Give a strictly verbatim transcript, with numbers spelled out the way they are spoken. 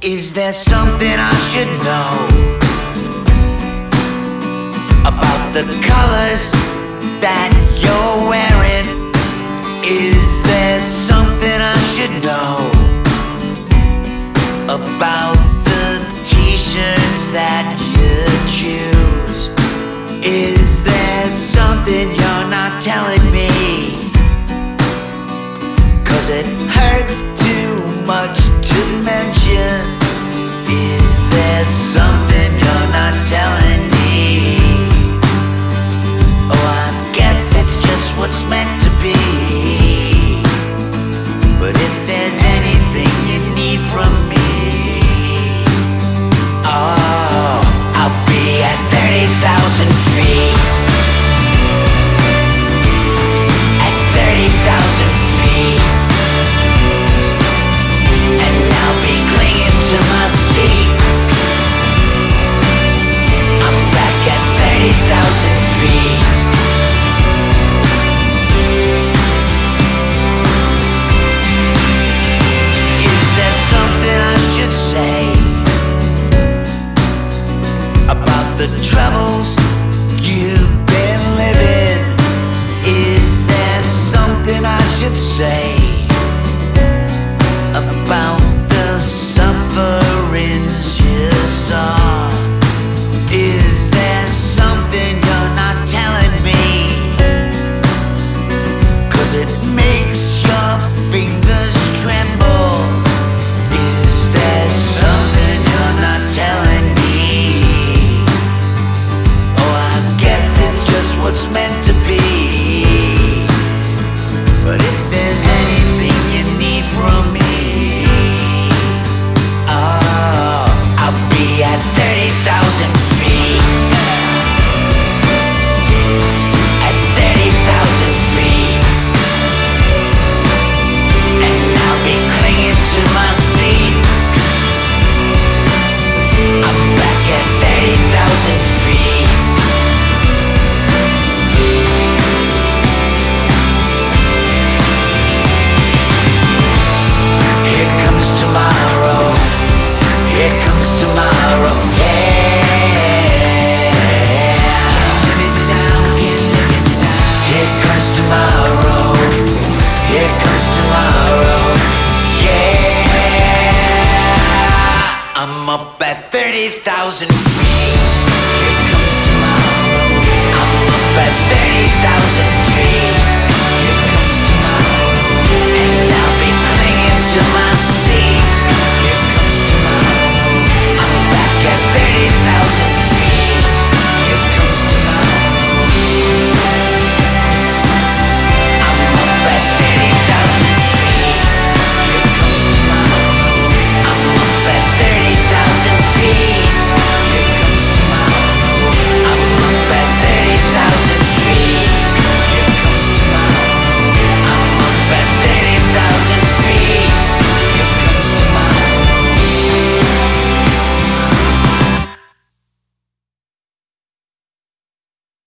Is there something I should know about the colors that you're wearing? Is there something I should know about the t-shirts that you choose? Is there something you're not telling me? 'Cause it hurts too much to mention. Is there something you're not telling me? Oh, I guess it's just what's meant to be. But if there's anything you need from me, oh, I'll be at thirty thousand feet. At thirty thousand feet. And I'll be clinging to my seat. I'm back at thirty thousand feet. Is there something I should say about the troubles you've been living? Is there something I should say about the sufferings you saw? Is there something you're not telling me? 'Cause it makes your fingers tremble. Is there something you're not telling me? Oh, I guess it's just what's meant to be. But if there's anything you need from me, at thirty thousand feet. At thirty thousand feet. And I'll be clinging to my seat. I'm back at thirty thousand feet. Here comes tomorrow. Here comes tomorrow, yeah. Live it down, can't live it down. Here comes tomorrow. Here comes tomorrow, yeah. I'm up at thirty thousand feet.